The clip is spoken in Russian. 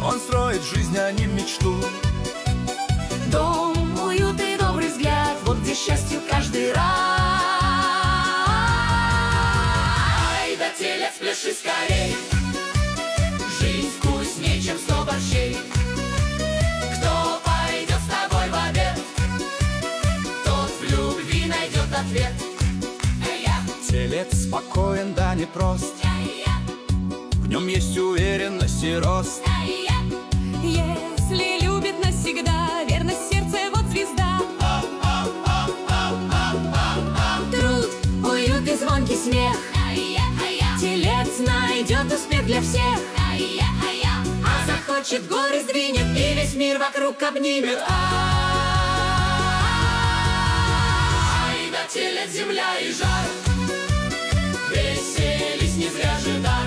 Он строит в жизни о ним мечту. Дом, уют и добрый взгляд, вот где счастью каждый рад. Ай да, телец, пляши скорей, жизнь вкуснее, чем 100 борщей. Кто пойдет с тобой в обед, тот в любви найдет ответ. Телец спокоен, да непрост, в нем есть уверенность и рост. Если любит навсегда, верность сердца вот звезда. Труд, уют и звонкий смех, телец найдет успех для всех. А захочет, горы сдвинет и весь мир вокруг обнимет. Ай да, телец, земля и жар, веселись, не зря же дар.